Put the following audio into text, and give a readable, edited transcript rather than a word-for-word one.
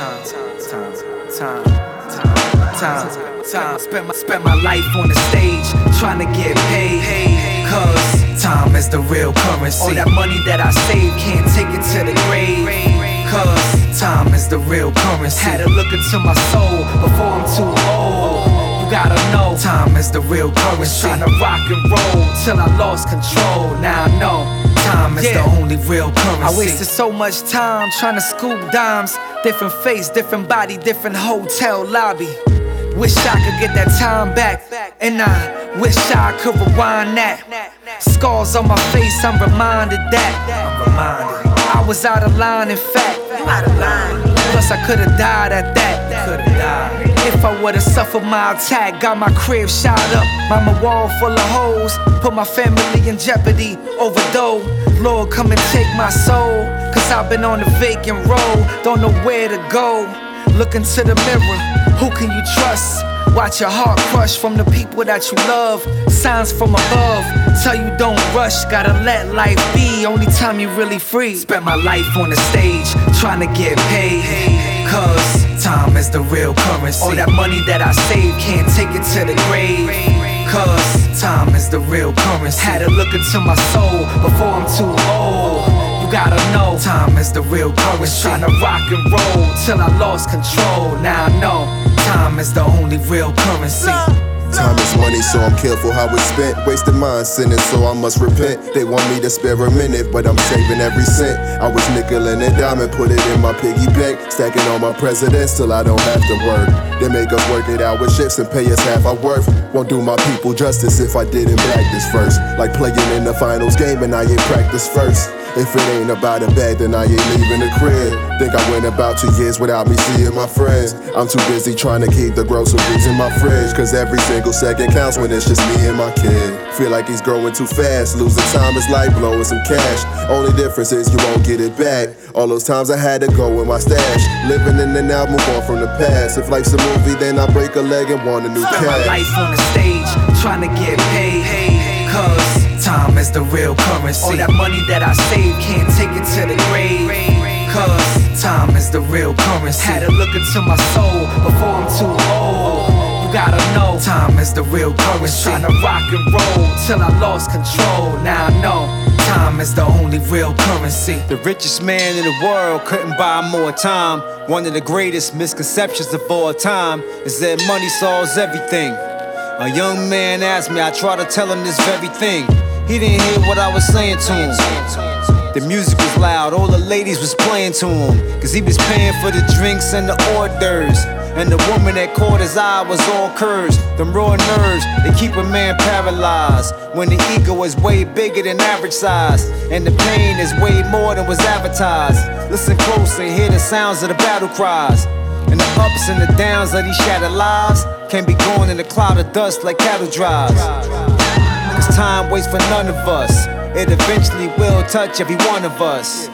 Spend my life on the stage, trying to get paid. Cause time is the real currency. All that money that I save can't take it to the grave. Cause time is the real currency. Had to look into my soul before I'm too old. You gotta know, time is the real currency. Tryna rock and roll till I lost control. Now I know, time is the only real currency. I wasted so much time trying to scoop dimes. Different face, different body, different hotel lobby. Wish I could get that time back, and I wish I could rewind that. Scars on my face, I'm reminded that I was out of line, in fact. Plus I could've died at that. If I would've suffered my attack, got my crib shot up, mama wall full of hoes, put my family in jeopardy over dough. Lord, come and take my soul, cause I've been on a vacant road, don't know where to go. Look into the mirror, who can you trust? Watch your heart crush from the people that you love. Signs from above tell you don't rush, gotta let life be, only time you really free. Spend my life on the stage, trying to get paid. Cause time is the real currency. All that money that I save can't take it to the grave. Cause time is the real currency. Had to look into my soul before I'm too old. You gotta know, time is the real currency. Tryna rock and roll till I lost control. Now I know, time is the only real currency. Time is money, so I'm careful how it's spent. Wasted mine, sinning, so I must repent. They want me to spare a minute, but I'm saving every cent. I was nickel and diamond, put it in my piggy bank. Stacking all my presidents till I don't have to work. They make us work it out with shifts and pay us half our worth. Won't do my people justice if I didn't practice first. Like playing in the finals game and I ain't practice first. If it ain't about a bag, then I ain't leaving the crib. Think I went about 2 years without me seeing my friends. I'm too busy trying to keep the groceries in my fridge, cause every single second counts when it's just me and my kid. Feel like he's growing too fast, losing time is like blowing some cash. Only difference is you won't get it back. All those times I had to go with my stash. Living in and out, move on from the past. If life's a movie, then I break a leg and want a new Spend cast. my life on the stage, trying to get paid. Cause time is the real currency. All that money that I save can't take it to the grave. Cause time is the real currency. Had to look into my soul before I'm too old. You gotta know, time is the real currency. Tryna rock and roll till I lost control. Now I know, time is the only real currency. The richest man in the world couldn't buy more time. One of the greatest misconceptions of all time is that money solves everything. A young man asked me, I tried to tell him this very thing. He didn't hear what I was saying to him. The music was loud, all the ladies was playing to him, cause he was paying for the drinks and the hors d'oeuvres. And the woman that caught his eye was all curves. Them raw nerves, they keep a man paralyzed. When the ego is way bigger than average size, and the pain is way more than was advertised. Listen close and hear the sounds of the battle cries. And the ups and the downs of these shattered lives can be gone in a cloud of dust like cattle drives. Cause time waits for none of us. It eventually will touch every one of us.